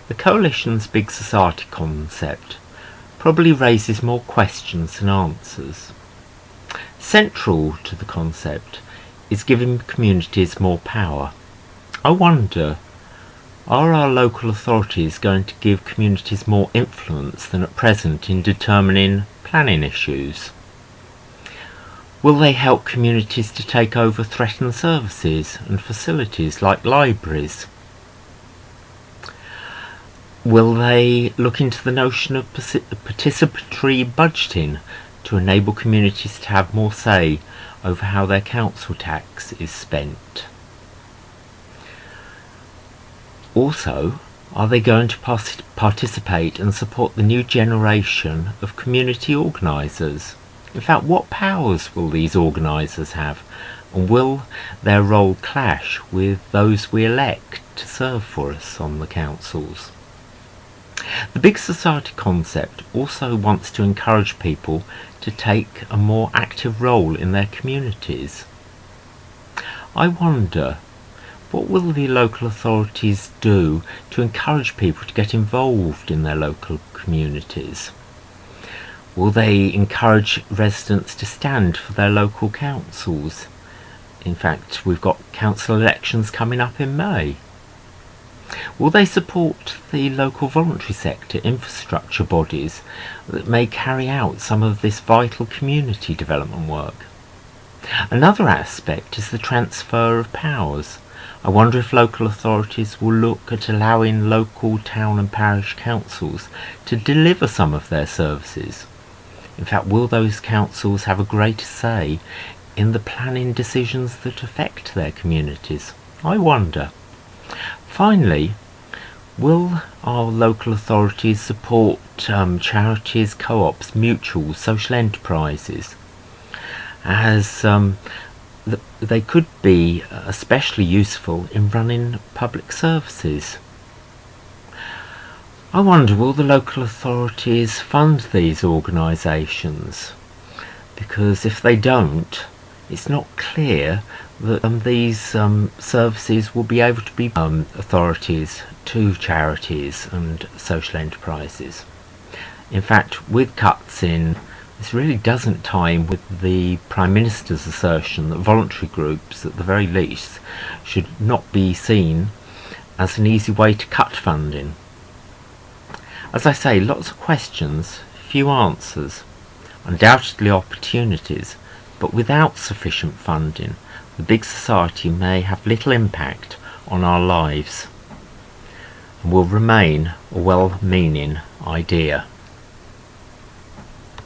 The Coalition's Big Society concept probably raises more questions than answers. Central to the concept is giving communities more power. I wonder, are our local authorities going to give communities more influence than at present in determining planning issues? Will they help communities to take over threatened services and facilities like libraries? Will they look into the notion of participatory budgeting to enable communities to have more say over how their council tax is spent? Also, are they going to participate and support the new generation of community organisers? In fact, what powers will these organisers have, and will their role clash with those we elect to serve for us on the councils? The Big Society concept also wants to encourage people to take a more active role in their communities. I wonder, what will the local authorities do to encourage people to get involved in their local communities? Will they encourage residents to stand for their local councils? In fact, we've got council elections coming up in May. Will they support the local voluntary sector infrastructure bodies that may carry out some of this vital community development work? Another aspect is the transfer of powers. I wonder if local authorities will look at allowing local town and parish councils to deliver some of their services. In fact, will those councils have a greater say in the planning decisions that affect their communities? I wonder. Finally, will our local authorities support charities, co-ops, mutuals, social enterprises, as they could be especially useful in running public services? I wonder, will the local authorities fund these organisations? Because if they don't, it's not clear that these services will be able to be authorities to charities and social enterprises. In fact, with cuts in, this really doesn't tie in with the Prime Minister's assertion that voluntary groups, at the very least, should not be seen as an easy way to cut funding. As I say, lots of questions, few answers, undoubtedly opportunities, but without sufficient funding, the Big Society may have little impact on our lives and will remain a well-meaning idea.